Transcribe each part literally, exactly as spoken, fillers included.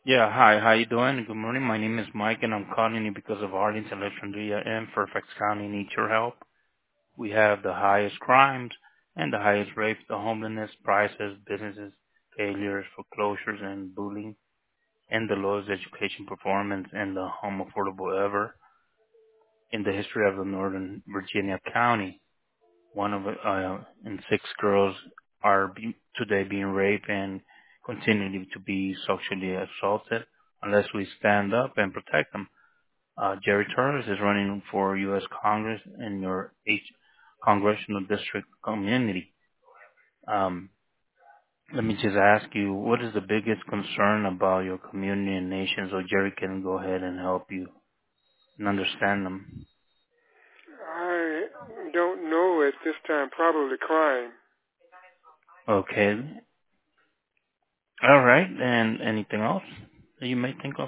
Yeah, hi, how you doing? Good morning. My name is Mike, and I'm calling you because of Arlington, Alexandria, and Fairfax County need your help. We have the highest crimes and the highest rapes, the homelessness, prices, businesses, failures, foreclosures, and bullying, and the lowest education performance and the home affordable ever in the history of the Northern Virginia County. One of uh, in six girls are be, today being raped and continuing to be sexually assaulted unless we stand up and protect them. Uh, Jerry Torres is running for U S. Congress in your H congressional district community. Um, let me just ask you, what is the biggest concern about your community and nation so Jerry can go ahead and help you and understand them? I don't know at this time. Probably crime, Okay. All right. And anything else that you may think of?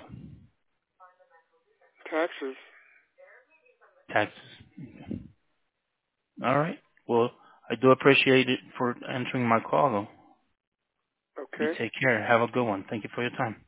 taxes. Taxes. All right. Well, I do appreciate it for answering my call, though. You Okay. take care. Have a good one. Thank you for your time.